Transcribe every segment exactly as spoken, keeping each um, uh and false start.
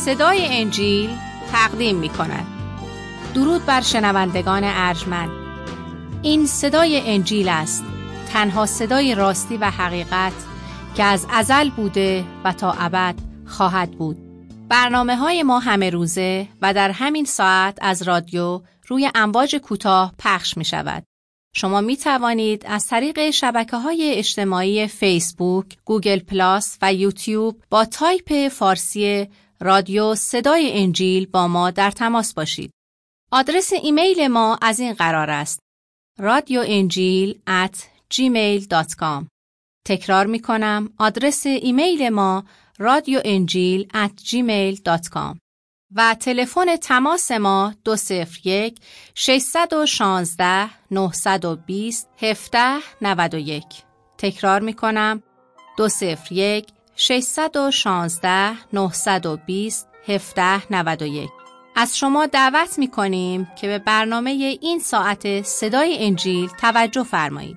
صدای انجیل تقدیم می کند. درود بر شنوندگان ارجمند. این صدای انجیل است، تنها صدای راستی و حقیقت که از ازل بوده و تا ابد خواهد بود. برنامه های ما همه روزه و در همین ساعت از رادیو روی امواج کوتاه پخش می شود. شما می توانید از طریق شبکه‌های اجتماعی فیسبوک، گوگل پلاس و یوتیوب با تایپ فارسی رادیو صدای انجیل با ما در تماس باشید. آدرس ایمیل ما از این قرار است: رادیو انجیل ات جیمیل دات کام. تکرار می کنم، آدرس ایمیل ما رادیو انجیل ات جیمیل دات کام و تلفن تماس ما دو صفر یک ششصد و شانزده نهصد و بیست هفده نود و یک. تکرار می کنم، دو صفر یک ششصد و شانزده نهصد و بیست هفده نود و یک. از شما دعوت می کنیم که به برنامه این ساعت صدای انجیل توجه فرمایید.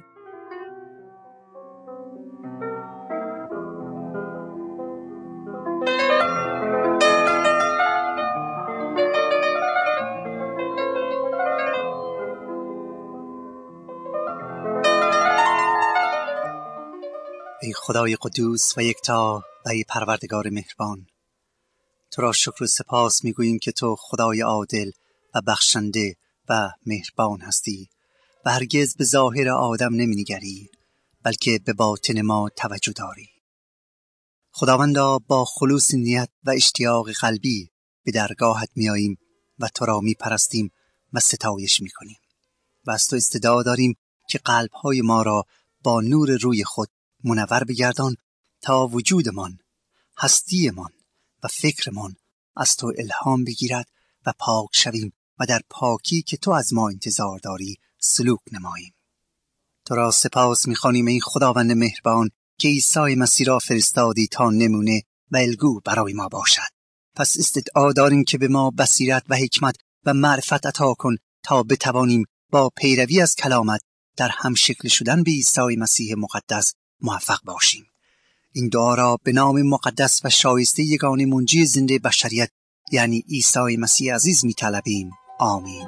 ای خدای قدوس و یکتا و ای پروردگار مهربان، تو را شکر و سپاس میگوییم که تو خدای عادل و بخشنده و مهربان هستی و هرگز به ظاهر آدم نمی‌نگری، بلکه به باطن ما توجه داری. خداوندا، با خلوص نیت و اشتیاق قلبی به درگاهت میاییم و تو را میپرستیم و ستایش میکنیم و از تو استدعا داریم که قلب‌های ما را با نور روی خود منور بگردان تا وجودمان، هستیمان و فکرمان از تو الهام بگیرد و پاک شویم و در پاکی که تو از ما انتظار داری سلوک نماییم. تو را سپاس می‌خوانیم ای خداوند مهربان که عیسی مسیح را فرستادی تا نمونه و الگو برای ما باشد. پس استدعا داریم که به ما بصیرت و حکمت و معرفت عطا کن تا بتوانیم با پیروی از کلامت در هم شکل شدن به عیسی مسیح مقدس موفق باشیم. این دعا را به نام مقدس و شایسته یگانه منجی زنده بشریت یعنی عیسی مسیح عزیز می طلبیم. آمین.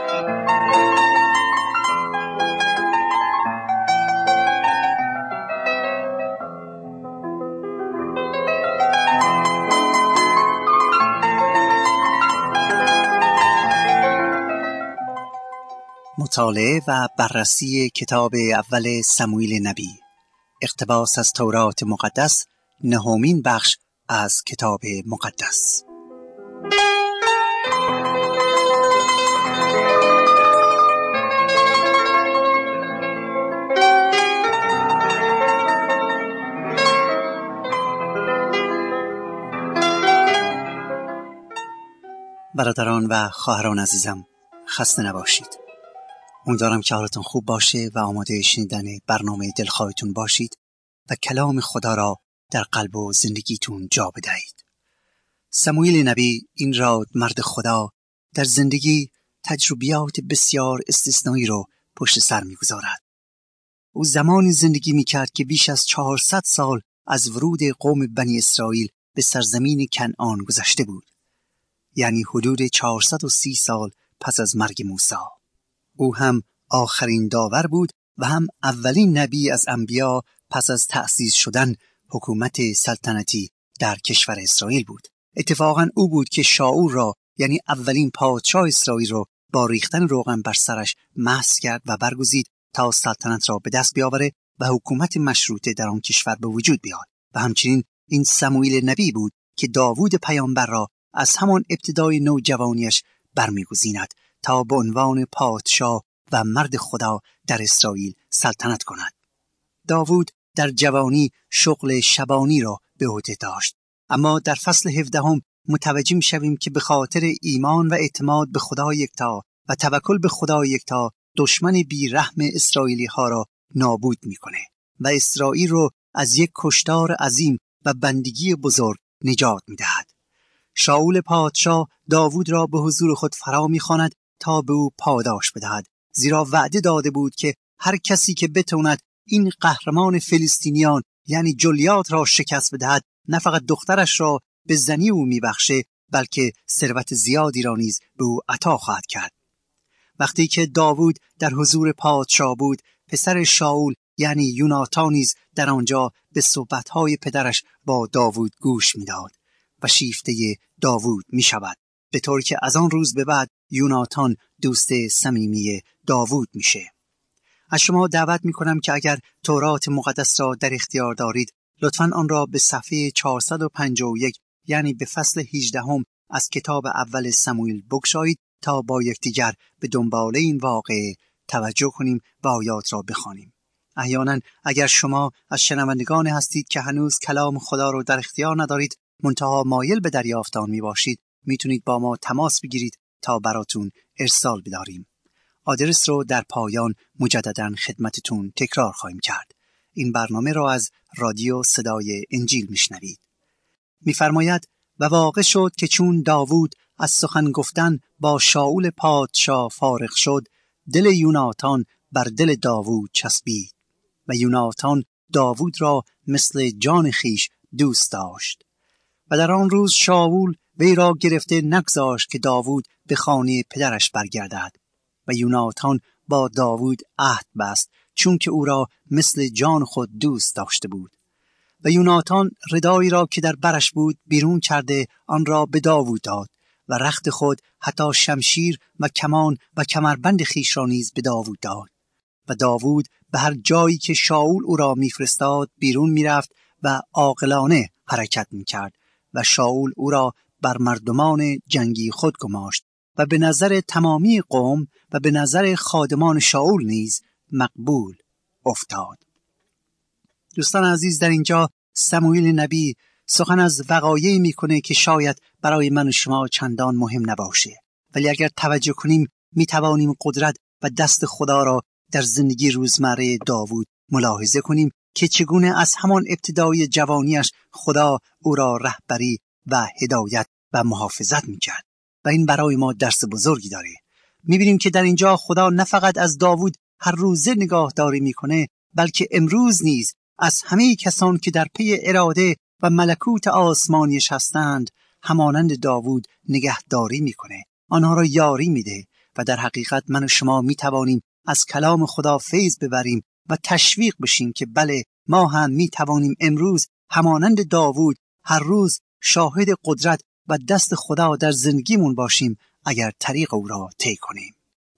مطالعه و بررسی کتاب اول سموئیل نبی، اقتباس از تورات مقدس، نهمین بخش از کتاب مقدس. برادران و خواهران عزیزم، خسته نباشید. امیدوارم که حالتون خوب باشه و آماده شنیدن برنامه دلخواهتون باشید و کلام خدا را در قلب و زندگیتون جا بدهید. سموئیل نبی، این راد مرد خدا، در زندگی تجربیات بسیار استثنایی رو پشت سر می‌گذارد. او زمانی زندگی می‌کرد که بیش از چهارصد سال از ورود قوم بنی اسرائیل به سرزمین کنعان گذشته بود، یعنی حدود چهارصد و سی سال پس از مرگ موسی. او هم آخرین داور بود و هم اولین نبی از انبیا پس از تأسیس شدن حکومت سلطنتی در کشور اسرائیل بود. اتفاقاً او بود که شاول را، یعنی اولین پادشاه اسرائیل را، با ریختن روغن بر سرش مسح کرد و برگزید تا سلطنت را به دست بیاوره و حکومت مشروطه در آن کشور به وجود بیاد. و همچنین این سموئیل نبی بود که داوود پیامبر را از همان ابتدای نوجوانیش برمیگزیند تا به عنوان پادشاه و مرد خدا در اسرائیل سلطنت کند. داوود در جوانی شغل شبانی را به عهده داشت، اما در فصل هفدهم متوجه می‌شویم که به خاطر ایمان و اعتماد به خدا یکتا و توکل به خدا یکتا دشمن بی‌رحم اسرائیلی ها را نابود می‌کنه و اسرائیل را از یک کشتار عظیم و بندگی بزرگ نجات می‌دهد. شاول پادشاه داوود را به حضور خود فرا می‌خواند تا به او پاداش بدهد، زیرا وعده داده بود که هر کسی که بتواند این قهرمان فلسطینیان یعنی جولیات را شکست بدهد، نه فقط دخترش را به زنی او میبخشه، بلکه ثروت زیادی را نیز به او عطا خواهد کرد. وقتی که داوود در حضور پادشاه بود، پسر شاول یعنی یوناتان نیز در آنجا به صحبت‌های پدرش با داوود گوش می‌داد و شیفته داوود می‌شود، به طوری که از آن روز به بعد یوناتان دوست صمیمی داوود میشه. از شما دعوت می‌کنم که اگر تورات مقدس را در اختیار دارید، لطفاً آن را به صفحه چهارصد و پنجاه و یک یعنی به فصل هجدهم از کتاب اول سموئیل بگشایید تا با یکدیگر به دنباله این واقعه توجه کنیم و آیات را بخوانیم. احیانا اگر شما از شنوندگان هستید که هنوز کلام خدا را در اختیار ندارید، منتها مایل به دریافت آن می باشید، میتونید با ما تماس بگیرید تا براتون ارسال بداریم. آدرس رو در پایان مجددا خدمتتون تکرار خواهیم کرد. این برنامه را از رادیو صدای انجیل میشنوید. میفرماید و واقع شد که چون داوود از سخن گفتن با شاول پادشاه فارغ شد، دل یوناتان بر دل داوود چسبید و یوناتان داوود را مثل جان خیش دوست داشت. و در آن روز شاول وی را گرفته نگذاشت که داوود به خانه پدرش برگردد و یوناتان با داوود عهد بست، چون که او را مثل جان خود دوست داشته بود. و یوناتان ردایی را که در برش بود بیرون کرده آن را به داوود داد و رخت خود حتی شمشیر و کمان و کمربند خیش را نیز به داوود داد. و داوود به هر جایی که شاول او را میفرستاد بیرون میرفت و عاقلانه حرکت میکرد و شاول او را بر مردمان جنگی خود گماشت و به نظر تمامی قوم و به نظر خادمان شاول نیز مقبول افتاد. دوستان عزیز، در اینجا سموئیل نبی سخن از وقایعی میکنه که شاید برای من و شما چندان مهم نباشه، ولی اگر توجه کنیم میتوانیم قدرت و دست خدا را در زندگی روزمره داوود ملاحظه کنیم که چگونه از همان ابتدای جوانیش خدا او را رهبری و هدایت و محافظت میکرد و این برای ما درس بزرگی داره. میبینیم که در اینجا خدا نه فقط از داوود هر روزه نگاهداری میکنه، بلکه امروز نیز از همه کسان که در پی اراده و ملکوت آسمانیش هستند همانند داوود نگهداری میکنه، آنها را یاری میده و در حقیقت من و شما میتوانیم از کلام خدا فیض ببریم و تشویق بشیم که بله، ما هم میتوانیم امروز همانند داوود هر روز شاهد قدرت و دست خدا در زندگیمون باشیم اگر طریق او را طی کنیم.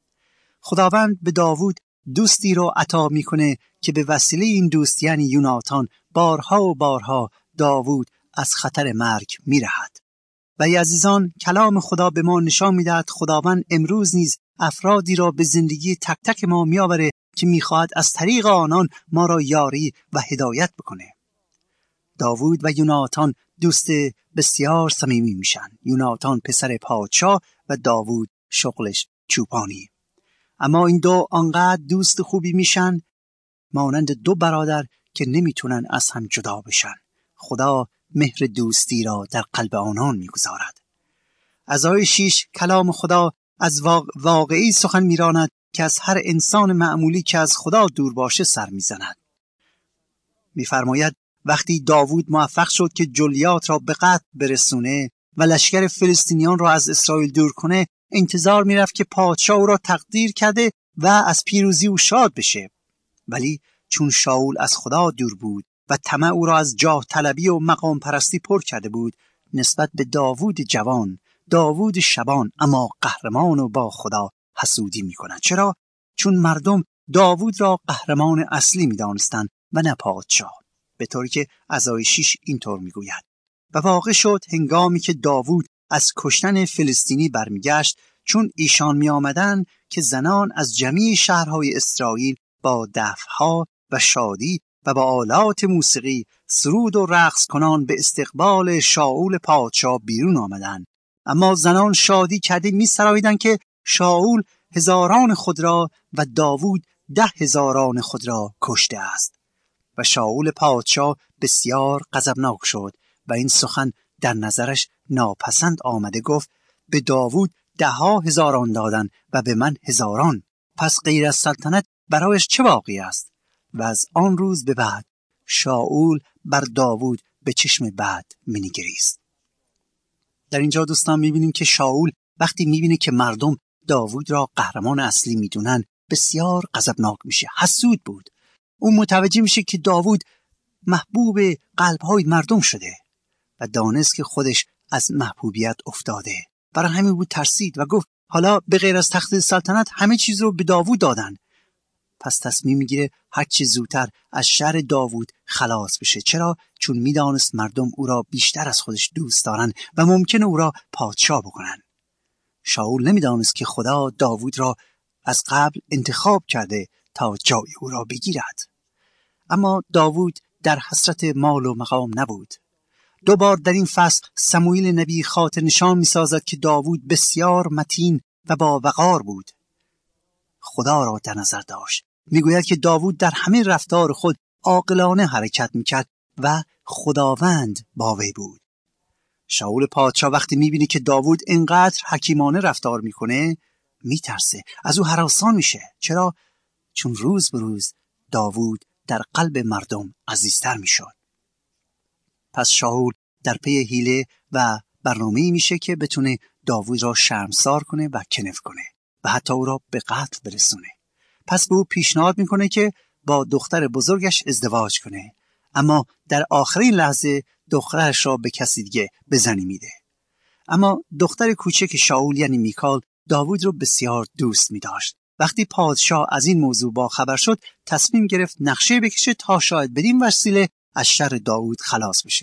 خداوند به داوود دوستی رو عطا میکنه که به وسیله این دوست یعنی یوناتان بارها و بارها داوود از خطر مرگ میرهد. و ای عزیزان، کلام خدا به ما نشان میدهد خداوند امروز نیز افرادی را به زندگی تک تک ما میآوره که میخواهد از طریق آنان ما را یاری و هدایت بکنه. داوود و یوناتان دوست بسیار صمیمی میشن. یوناتان پسر پادشاه و داوود شغلش چوپانی. اما این دو آنقدر دوست خوبی میشن مانند دو برادر که نمیتونن از هم جدا بشن. خدا مهر دوستی را در قلب آنان میگذارد. از آیه شش کلام خدا از واقعی سخن میراند که از هر انسان معمولی که از خدا دور باشه سر میزند. میفرماید وقتی داوود موفق شد که جلیات را به قتل برسونه و لشکر فلسطینیان را از اسرائیل دور کنه، انتظار میرفت که پادشاه او را تقدیر کرده و از پیروزی او شاد بشه. ولی چون شاول از خدا دور بود و طمع او را از جاه طلبی و مقام پرستی پر کرده بود، نسبت به داوود جوان، داوود شبان اما قهرمان و با خدا حسودی میکنند. چرا؟ چون مردم داوود را قهرمان اصلی میدانستند و نه پادشاه. به طوری که از آیه شش اینطور میگوید و واقع شد هنگامی که داوود از کشتن فلسطینی برمیگشت، چون ایشان می آمدن که زنان از جمیع شهرهای اسرائیل با دفها و شادی و با آلات موسیقی سرود و رقص کنان به استقبال شاول پادشاه بیرون آمدند. اما زنان شادی کرده می سرایدند که شاول هزاران خود را و داوود ده هزاران خود را کشته است. و شاول پادشاه بسیار غضبناک شد و این سخن در نظرش ناپسند آمده. گفت به داوود ده ها هزاران دادن و به من هزاران، پس غیر از سلطنت برایش چه باقی است؟ و از آن روز به بعد شاول بر داوود به چشم بد می‌نگریست. در اینجا دوستان میبینیم که شاول وقتی میبینه که مردم داوود را قهرمان اصلی میدونن بسیار غضبناک میشه. حسود بود. اون متوجه میشه که داوود محبوب قلب‌های مردم شده و دانست که خودش از محبوبیت افتاده. برای همین بود ترسید و گفت حالا به غیر از تخت سلطنت همه چیز رو به داوود دادن. پس تصمیم میگیره هر چه زودتر از شر داوود خلاص بشه. چرا؟ چون میدانست مردم او را بیشتر از خودش دوست دارن و ممکنه او را پادشاه بکنن. شاول نمیدانست که خدا داوود را از قبل انتخاب کرده تا جای او را بگیرد. اما داوود در حسرت مال و مقام نبود. دو بار در این فصل سموئیل نبی خاطر نشان می‌سازد که داوود بسیار متین و با وقار بود. خدا را در نظر داشت. میگوید که داوود در همه رفتار خود عاقلانه حرکت میکرد و خداوند با وی بود. شاول پادشاه وقتی میبینه که داوود اینقدر حکیمانه رفتار میکنه میترسه، از او هراسان میشه. چرا؟ چون روز به روز داوود در قلب مردم عزیزتر میشد. پس شاول در پی حیله و برنامه‌ای میشه که بتونه داوود را شرمسار کنه و کنف کنه و حتی او را به قتل برسونه. پس به او پیشنهاد میکنه که با دختر بزرگش ازدواج کنه، اما در آخرین لحظه دخترش را به کسی دیگه به زنی میده. اما دختر کوچک شاول یعنی میکال داوود رو بسیار دوست میداشت. وقتی پادشاه از این موضوع با خبر شد تصمیم گرفت نقشه بکشه تا شاید بدین وسیله از شر داوود خلاص بشه.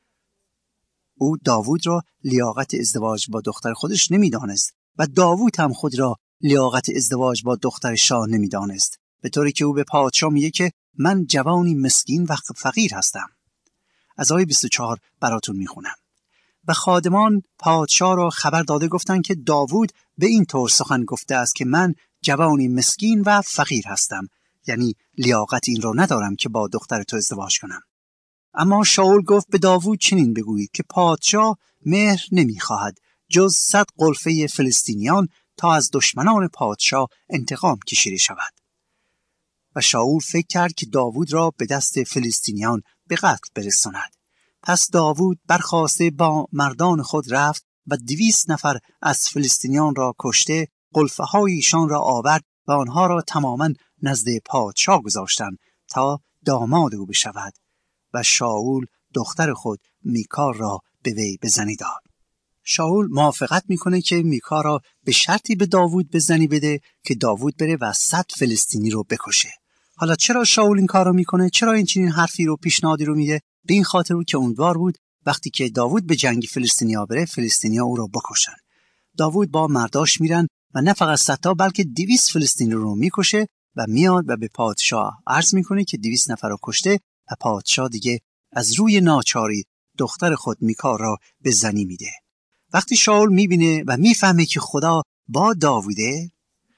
او داوود را لیاقت ازدواج با دختر خودش نمیدانست و داوود هم خود را لیاقت ازدواج با دختر شاه نمیدانست، به طوری که او به پادشاه میگه که من جوانی مسکین و فقیر هستم. از آیه بیست و چهار براتون میخونم. و خادمان پادشاه را خبر داده گفتند که داوود به این طور سخن گفته است که من جوانی مسکین و فقیر هستم، یعنی لیاقت این را ندارم که با دختر تو ازدواج کنم. اما شاول گفت به داوود چنین بگویید که پادشاه مهر نمیخواهد جز صد قلفه فلسطینیان تا از دشمنان پادشاه انتقام کشیده شود. و شاول فکر کرد که داوود را به دست فلسطینیان به قتل برساند. پس داوود برخاسته با مردان خود رفت و دویست نفر از فلسطینیان را کشته، قلفه های ایشان را آورد و آنها را تماما نزد پادشاه گذاشتند تا داماد او بشود و شاول دختر خود میکال را به وی بزنی داد. شاول موافقت میکنه که میکال را به شرطی به داوود بزنی بده که داوود بره و صد فلسطینی رو بکشه. حالا چرا شاول این کار رو میکنه؟ چرا این چنین حرفی رو پیشنهادی رو میده؟ به این خاطر بود که امیدوار بود وقتی که داوود به جنگ فلسطینیا بره فلسطینیا او رو بکشن. داوود با مرداش میرن و نه فقط صد تا بلکه دویست فلسطینی رو میکشه و میاد و به پادشاه عرض میکنه که دویست نفر رو کشته و پادشاه دیگه از روی ناچاری دختر خود میکال را به زنی میده. وقتی شاول میبینه و میفهمه که خدا با داووده،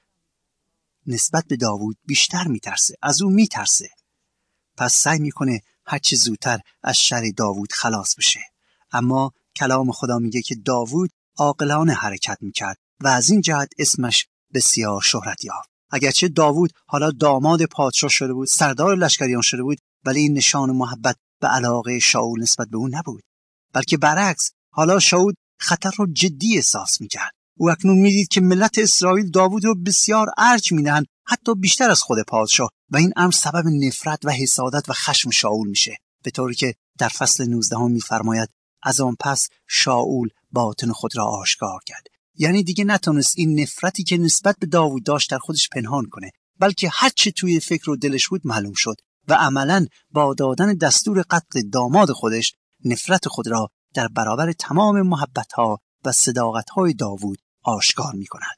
نسبت به داوود بیشتر میترسه، از او میترسه. پس سعی میکنه هرچی زودتر از شر داوود خلاص بشه. اما کلام خدا میگه که داوود عاقلانه حرکت میکرد و از این جهت اسمش بسیار شهرت یافت. اگرچه داوود حالا داماد پادشاه شده بود، سردار لشکریان شده بود، ولی این نشان محبت و علاقه شاول نسبت به اون نبود، بلکه برعکس حالا شاول خطر رو جدی احساس میکرد. او اکنون میدید که ملت اسرائیل داوود رو بسیار ارج میدن، حتی بیشتر از خود پادشاه، و این امر سبب نفرت و حسادت و خشم شاول میشه، به طوری که در فصل نوزده هم میفرماید از آن پس شاول باطن خود را آشکار کرد. یعنی دیگه نتونست این نفرتی که نسبت به داوود داشت در خودش پنهان کنه، بلکه هر چه توی فکر و دلش بود معلوم شد و عملاً با دادن دستور قتل داماد خودش نفرت خود را در برابر تمام محبت‌ها و صداقت‌های داوود آشکار می‌کند.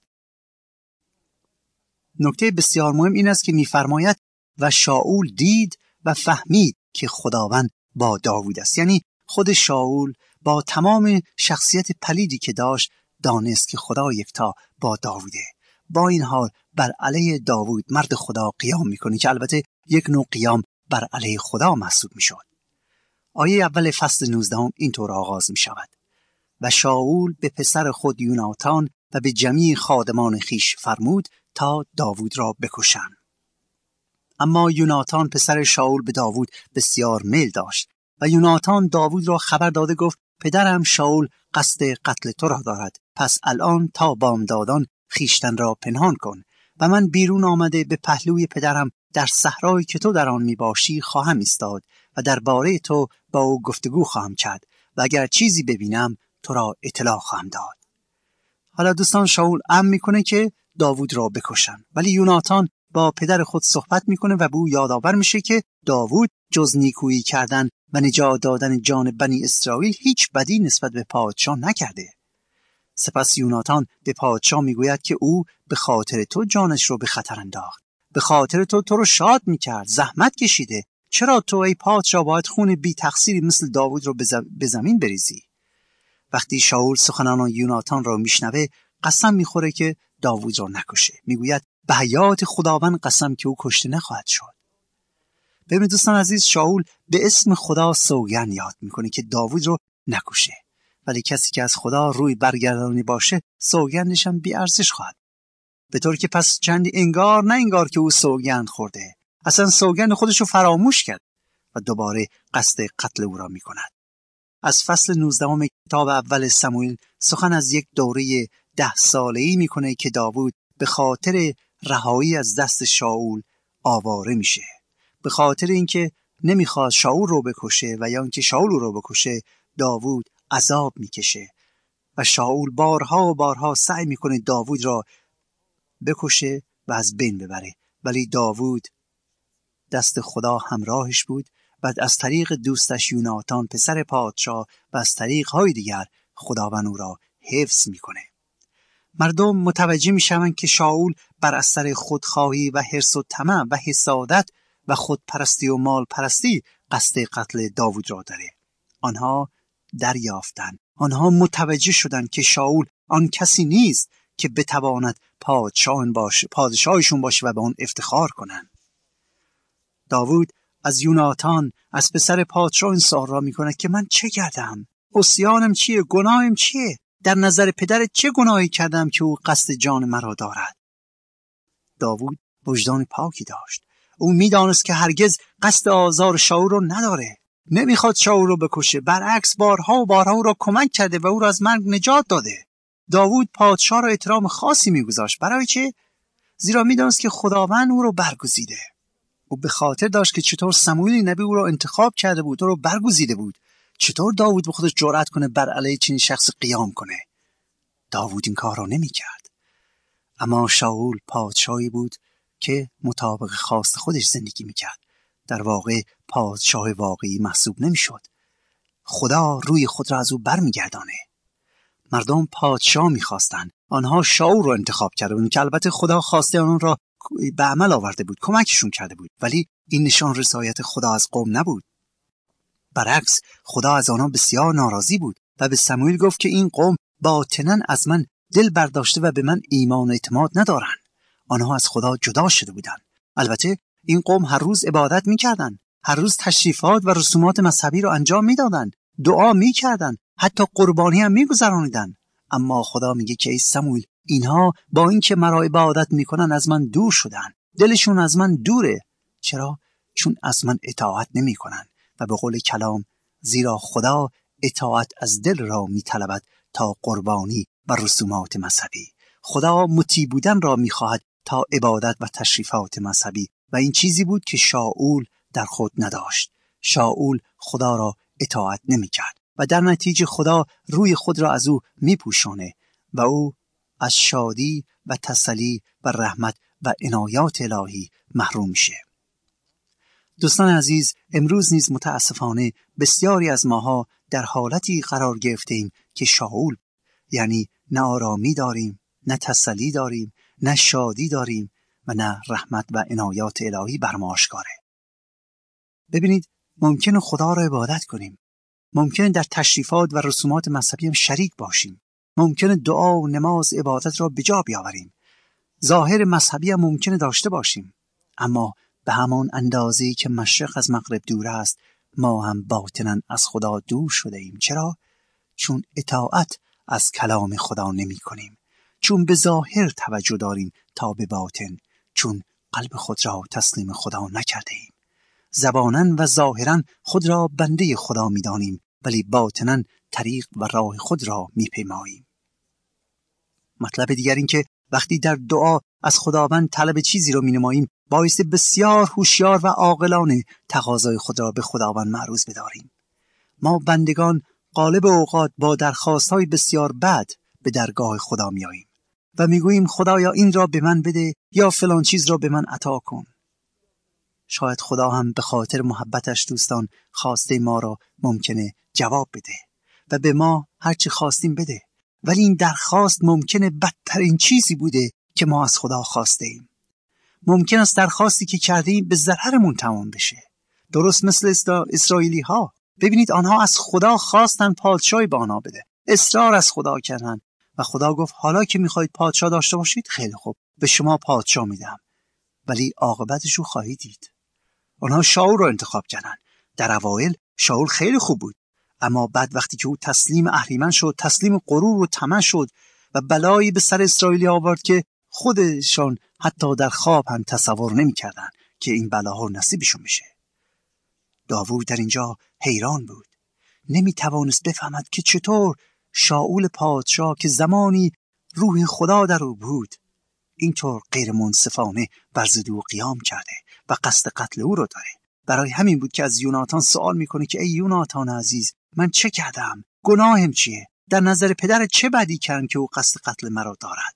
نکته بسیار مهم این است که می‌فرماید و شاول دید و فهمید که خداوند با داوود است. یعنی خود شاول با تمام شخصیت پلیدی که داشت دانست که خدا یکتا با داووده. با این حال بر علیه داوود مرد خدا قیام می‌کنه که البته یک نوع قیام بر علیه خدا محسوب می‌شد. آیه اول فصل نوزده هم اینطور آغاز می‌شود: و شاول به پسر خود یوناتان و به جمیع خادمان خیش فرمود تا داوود را بکشند. اما یوناتان پسر شاول به داوود بسیار میل داشت و یوناتان داوود را خبر داده گفت پدرم شاول قصد قتل تو را دارد، پس الان تا بامدادان خیشتن را پنهان کن و من بیرون آمده به پهلوی پدرم در صحرایی که تو در آن می باشی خواهم ایستاد و درباره تو با او گفتگو خواهم کرد و اگر چیزی ببینم تو را اطلاع خواهم داد. حالا دوستان، شاول امر میکنه که داوود را بکشن، ولی یوناتان با پدر خود صحبت میکنه و به او یادآور میشه که داوود جز نیکویی کردن و نجات دادن جان بنی اسرائیل هیچ بدی نسبت به پادشاه نکرده. سپس یوناتان به پادشاه میگوید که او به خاطر تو جانش رو به خطر انداخت، به خاطر تو تو رو شاد میکرد، زحمت کشیده. چرا تو ای پادشاه باید خون بی تقصیری مثل داوود رو به زمین بریزی؟ وقتی شاول سخنان یوناتان را میشنوه قسم میخوره که داوود را نکشه. میگوید به حیات خداوند قسم که او کشته نخواهد شد. ببینید دوستان عزیز، شاول به اسم خدا سوگند یاد میکنه که داوود رو نکشه، ولی کسی که از خدا روی برگردانی باشه سوگندش هم بی ارزش خواهد. به طور که پس چندی انگار نه انگار که او سوگند خورده، اصلا سوگند خودش رو فراموش کرد و دوباره قصد قتل او را میکند. از فصل نوزدهم کتاب اول سموئیل سخن از یک دوره ده ساله‌ای میکنه که داوود به خاطر رهایی از دست شاول آواره میشه. به خاطر اینکه نمیخواد شاول رو بکشه و یا اینکه شاول رو بکشه، داوود عذاب میکشه و شاول بارها و بارها سعی میکنه داوود را بکشه و از بین ببره، ولی داوود دست خدا همراهش بود و از طریق دوستش یوناتان پسر پادشاه و از طریق های دیگر خداوند او را حفظ میکنه. مردم متوجه میشوند که شاول بر اثر خودخواهی و حرص و طمع و حسادت و خودپرستی و مال پرستی قصد قتل داوود را داره. آنها دریافتند، آنها متوجه شدند که شاول آن کسی نیست که بتواند پادشاه باشه، پادشاهشون باشه و به آن افتخار کنند. داوود از یوناتان از پسر پادشاه این سوال را میکنه که من چه کردم؟ عصیانم چیه؟ گناهم چیه؟ در نظر پدرت چه گناهی کردم که او قصد جان مرا دارد؟ داوود وجدان پاکی داشت. او میدانست که هرگز قصد آزار شاول رو نداره. نمیخواد شاول رو بکشه، برعکس بارها و بارها او را کمک کرده و او را از مرگ نجات داده. داوود پادشاه را احترام خاصی میگذاشت. برای چه؟ زیرا میدانست که خداوند او رو برگزیده. او به خاطر داشت که چطور سموئیل نبی او را انتخاب کرده بود، او را برگزیده بود. چطور داوود به خودش جرأت کنه بر علیه چنین شخص قیام کنه؟ داوود این کار را نمی کرد. اما شاول پادشاهی بود که مطابق خواست خودش زندگی می کرد. در واقع پادشاه واقعی محسوب نمی شد. خدا روی خود را از او بر می گردانه. مردم پادشاه می خواستن. آنها شاول را انتخاب کرده بودند که البته خدا خواسته آنان را به عمل آورده بود، کمکشون کرده بود، ولی این نشان رضایت خدا از قوم نبود. برعکس خدا از آنها بسیار ناراضی بود و به سموئیل گفت که این قوم باطناً از من دل برداشته و به من ایمان و اعتماد ندارن. آنها از خدا جدا شده بودند. البته این قوم هر روز عبادت می‌کردند، هر روز تشریفات و رسومات مذهبی را انجام می‌دادند، دعا می‌کردند، حتی قربانی هم می‌گذراندند. اما خدا میگه که ای سموئیل، اینها با اینکه مرا عبادت می‌کنن از من دور شدن، دلشون از من دوره. چرا؟ چون از من اطاعت نمی‌کنن. و به قول کلام، زیرا خدا اطاعت از دل را می‌طلبد تا قربانی و رسومات مذهبی. خدا مطیع بودن را می‌خواهد تا عبادت و تشریفات مذهبی، و این چیزی بود که شاول در خود نداشت. شاول خدا را اطاعت نمی‌کرد و در نتیجه خدا روی خود را از او می‌پوشانه و او از شادی و تسلی و رحمت و عنایات الهی محروم میشه. دوستان عزیز، امروز نیز متاسفانه بسیاری از ماها در حالتی قرار گرفتیم که شاول، یعنی نه آرامی داریم، نه تسلی داریم، نه شادی داریم و نه رحمت و عنایات الهی بر ما آشکاره. ببینید، ممکنه خدا را عبادت کنیم، ممکنه در تشریفات و رسومات مذهبی هم شریک باشیم، ممکنه دعا و نماز عبادت را به جا بیاوریم، ظاهر مذهبی هم ممکنه داشته باشیم، اما به همان اندازه‌ای که مشرق از مغرب دور است، ما هم باطناً از خدا دور شده ایم. چرا؟ چون اطاعت از کلام خدا نمی کنیم، چون به ظاهر توجه داریم تا به باطن، چون قلب خود را تسلیم خدا نکرده ایم. زباناً و ظاهراً خود را بنده خدا می دانیم، ولی باطناً طریق و راه خود را میپیماییم. مطلب دیگر این که وقتی در دعا از خداوند طلب چیزی را مینماییم، بایستی بسیار هوشیار و عاقلانه تقاضای خود را به خداوند معروض بداریم. ما بندگان غالب اوقات با درخواست‌های بسیار بد به درگاه خدا میاییم و میگوییم خدایا این را به من بده یا فلان چیز را به من عطا کن. شاید خدا هم به خاطر محبتش دوستان خواسته ما را ممکنه جواب بده و به ما هر چی خواستیم بده، ولی این درخواست ممکنه بدترین چیزی بوده که ما از خدا خواسته ایم. ممکن است درخواستی که کردیم به ضررمون تمام بشه. درست مثل اسرائیلی ها. ببینید آنها از خدا خواستن پادشاهی به آنها بده، اصرار از خدا کردن و خدا گفت حالا که میخواید پادشاه داشته باشید خیلی خوب، به شما پادشاه میدم، ولی عاقبتش رو خواهید دید. آنها شاول رو انتخاب کردن. در اوایل شاول خیلی خوب بود، اما بعد وقتی که او تسلیم اهریمن شد، تسلیم غرور و طمع شد و بلایی به سر اسرائیلی آورد که خودشان حتی در خواب هم تصور نمی‌کردن که این بلاها نصیبشون بشه. داوود در اینجا حیران بود. نمی‌توانست بفهمد که چطور شاول پادشاه که زمانی روح خدا در او بود اینطور غیر منصفانه بر ضد او قیام کرده و قصد قتل او را داره. برای همین بود که از یوناتان سوال میکنه که ای یوناتان عزیز، من چه کردم؟ گناهم چیه؟ در نظر پدر چه بدی کردم که او قصد قتل مرا دارد؟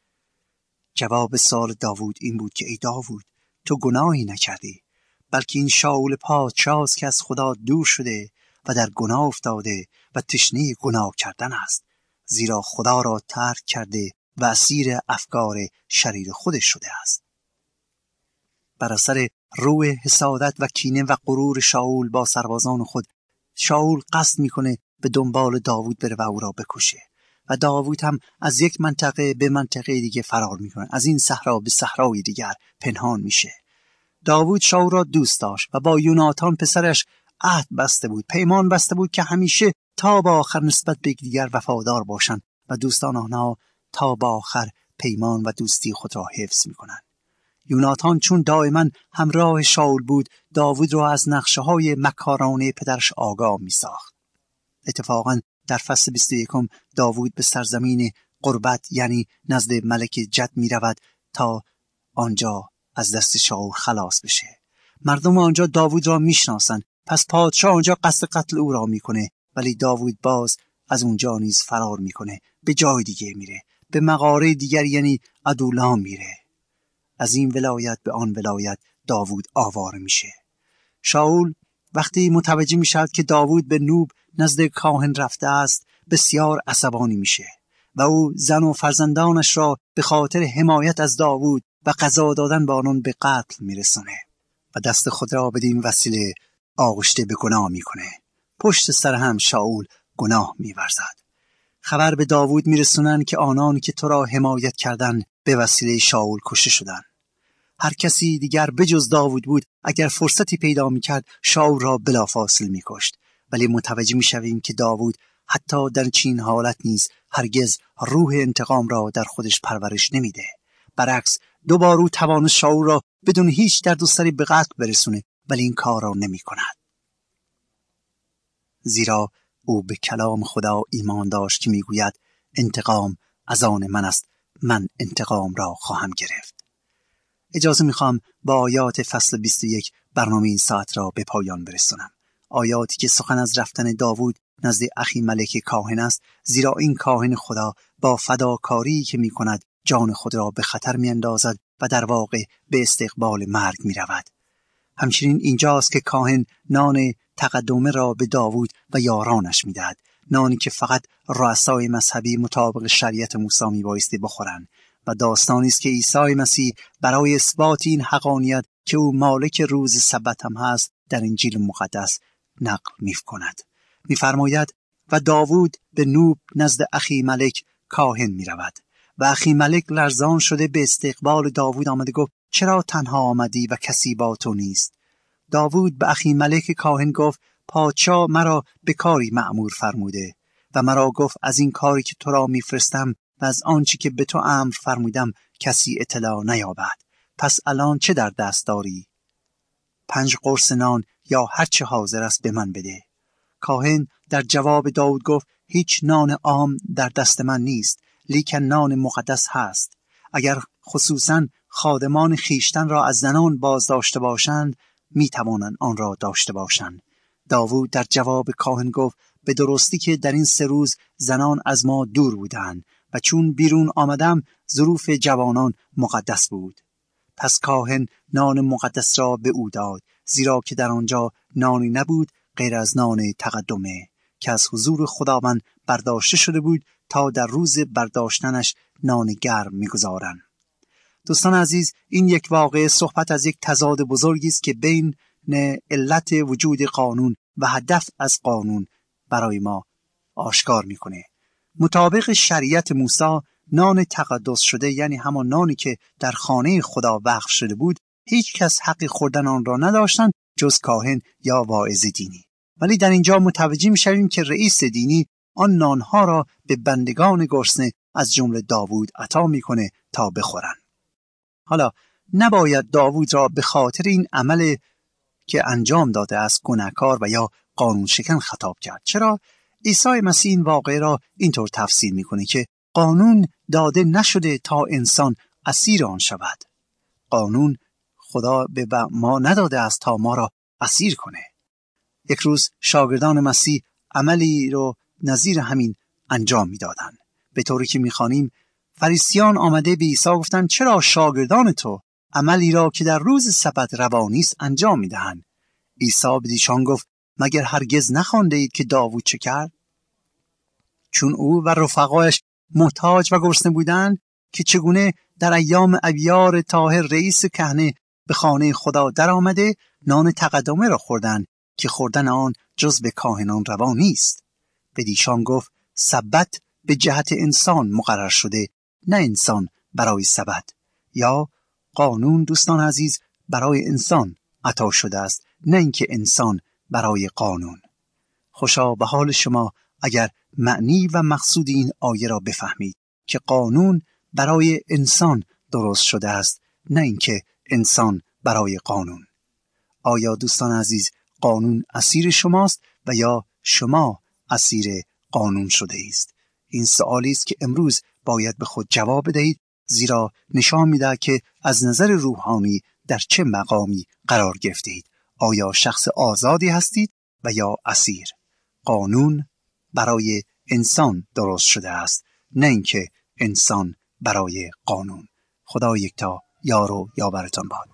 جواب سوال داوود این بود که ای داوود، تو گناهی نکردی، بلکه این شاول پادشاه است که از خدا دور شده و در گناه افتاده و تشنه گناه کردن است، زیرا خدا را ترک کرده و اسیر افکار شریر خودش شده است. بر اثر روح حسادت و کینه و غرور شاول با سربازان خود، شاول قصد میکنه به دنبال داوود بره و او را بکشه و داوود هم از یک منطقه به منطقه دیگه فرار میکنه، از این صحرا به صحرای دیگر پنهان میشه. داوود شاول را دوست داشت و با یوناتان پسرش عهد بسته بود، پیمان بسته بود که همیشه تا با آخر نسبت به دیگر وفادار باشن و دوستان آنها تا با آخر پیمان و دوستی خود را حفظ میکنن. یوناتان چون دائما همراه شاول بود، داوود را از نقشه‌های مکارانه پدرش آگاه می‌ساخت. اتفاقاً در فصل بیست و یکم داوود به سرزمین قربت یعنی نزد ملک جد می‌رود تا آنجا از دست شاول خلاص بشه. مردم آنجا داوود را می‌شناسند، پس پادشاه آنجا قصد قتل او را می‌کنه، ولی داوود باز از اونجا نیز فرار می‌کنه، به جای دیگه میره، به مغاره دیگر یعنی ادولام میره. از این ولایت به آن ولایت داوود آواره میشه. شاول وقتی متوجه میشد که داوود به نوب نزد کاهن رفته است، بسیار عصبانی میشه و او زن و فرزندانش را به خاطر حمایت از داوود و قضا دادن به آنان به قتل میرسونه و دست خود را بدین وسیله آغشته به گناه میکنه. پشت سر هم شاول گناه میورزد. خبر به داوود میرسونن که آنان که تو را حمایت کردن به وسیله شاول کشته شدن. هر کسی دیگر بجز داوود بود اگر فرصتی پیدا میکرد شاول را بلافاصله میکشت، ولی متوجه میشویم که داوود حتی در چین حالت نیز هرگز روح انتقام را در خودش پرورش نمیده. برعکس دو بار او توانست شاول را بدون هیچ درد و سری به قتل برسونه، ولی این کار را نمی کند. زیرا او به کلام خدا ایمان داشت که میگوید انتقام از آن من است، من انتقام را خواهم گرفت. اجازه میخوام با آیات فصل بیست و یک برنامه این ساعت را به پایان برسونم. آیاتی که سخن از رفتن داوود نزد اخیملک کاهن است، زیرا این کاهن خدا با فداکاری که میکند جان خود را به خطر میاندازد و در واقع به استقبال مرگ میرود. همچنین اینجاست که کاهن نان تقدمه را به داوود و یارانش میدهد، نانی که فقط رؤسای مذهبی مطابق شریعت موسی میبایستی بخورند، و داستانی است که عیسی مسیح برای اثبات این حقانیت که او مالک روز سبت هم هست در انجیل مقدس نقل می‌کند. می‌فرماید و داوود به نوب نزد اخیملک کاهن می‌رود و اخیملک لرزان شده به استقبال داوود آمده گفت چرا تنها آمدی و کسی با تو نیست؟ داوود به اخیملک کاهن گفت پادشاه مرا به کاری مأمور فرموده و مرا گفت از این کاری که تو را میفرستم و از آنچه که به تو امر فرمودم کسی اطلاع نیابد. پس الان چه در دست داری؟ پنج قرص نان یا هر چه حاضر است به من بده. کاهن در جواب داوود گفت هیچ نان عام در دست من نیست، لیکن نان مقدس هست. اگر خصوصاً خادمان خیشتن را از زنان باز داشته باشند، می توانند آن را داشته باشند. داوود در جواب کاهن گفت به درستی که در این سه روز زنان از ما دور بودند و چون بیرون آمدم ظروف جوانان مقدس بود. پس کاهن نان مقدس را به او داد، زیرا که در آنجا نانی نبود غیر از نان تقدمه که از حضور خداوند برداشته شده بود تا در روز برداشتنش نان گرم می‌گذارند. دوستان عزیز، این یک واقعه صحبت از یک تضاد بزرگی است که بین علت وجود قانون و هدف از قانون برای ما آشکار می‌کنه. مطابق شریعت موسی، نان تقدس شده، یعنی همان نانی که در خانه خدا وقف شده بود، هیچ کس حق خوردن آن را نداشتند جز کاهن یا واعظ دینی. ولی در اینجا متوجه می‌شویم که رئیس دینی آن نانها را به بندگان گرسنه از جمله داوود عطا می‌کنه تا بخورند. حالا نباید داوود را به خاطر این عمل که انجام داده است گناهکار و یا قانون شکن خطاب کرد. چرا؟ عیسی مسیح این واقعه را اینطور تفسیر می‌کنه که قانون داده نشده تا انسان اسیر آن شود. قانون خدا به ما نداده است تا ما را اسیر کنه. یک روز شاگردان مسیح عملی رو نظیر همین انجام می‌دادند. به طوری که می‌خوانیم فریسیان آمده به عیسی گفتند چرا شاگردان تو عملی را که در روز سبت روا نیست انجام می‌دهند؟ عیسی به ایشان گفت مگر هرگز نخوانده اید که داوود چه کرد؟ چون او و رفقایش محتاج و گرسنه بودند که چگونه در ایام ابیار طاهر رئیس کهنه به خانه خدا در آمده نان تقدمه را خوردند که خوردن آن جز به کاهنان روا نیست. به ایشان گفت سبت به جهت انسان مقرر شده، نه انسان برای سبت. یا قانون دوستان عزیز برای انسان عطا شده است، نه اینکه انسان برای قانون. خوشا به حال شما اگر معنی و مقصود این آیه را بفهمید که قانون برای انسان درست شده است، نه اینکه انسان برای قانون. آیا دوستان عزیز قانون اسیر شماست و یا شما اسیر قانون شده است؟ این سوالی است که امروز باید به خود جواب بدهید، زیرا نشان می‌دهد که از نظر روحانی در چه مقامی قرار گرفتید. آیا شخص آزادی هستید و یا اسیر؟ قانون برای انسان درست شده است، نه اینکه انسان برای قانون. خدا یکتا یار و یاورتان باد.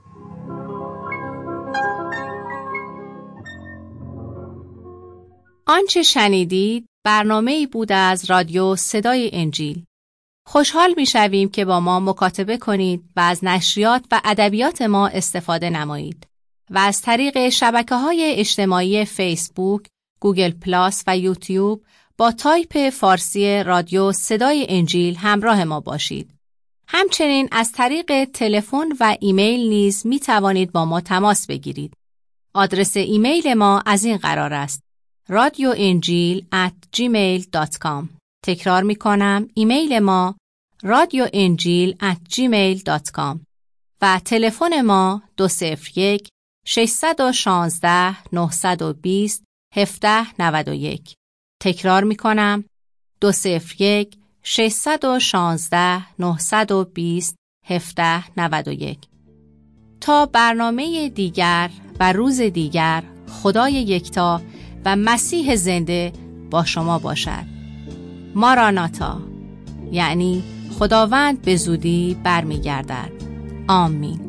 آنچه شنیدید برنامه‌ای بود از رادیو صدای انجیل. خوشحال می‌شویم که با ما مکاتبه کنید و از نشریات و ادبیات ما استفاده نمایید و از طریق شبکه‌های اجتماعی فیسبوک، گوگل پلاس و یوتیوب با تایپ فارسی رادیو صدای انجیل همراه ما باشید. همچنین از طریق تلفن و ایمیل نیز می توانید با ما تماس بگیرید. آدرس ایمیل ما از این قرار است: رادیو انجیل ات جیمیل دات کام. تکرار می کنم، ایمیل ما رادیو انجیل ات جیمیل دات کام و تلفن ما دو صفر یک شش یک شش نه دو صفر هفت نه یک. تکرار می کنم، دو صفر یک شش یک شش نه دو صفر هفت نه یک. تا برنامه دیگر و روز دیگر، خدای یکتا و مسیح زنده با شما باشد. ماراناتا، یعنی خداوند به زودی برمیگردد. آمین.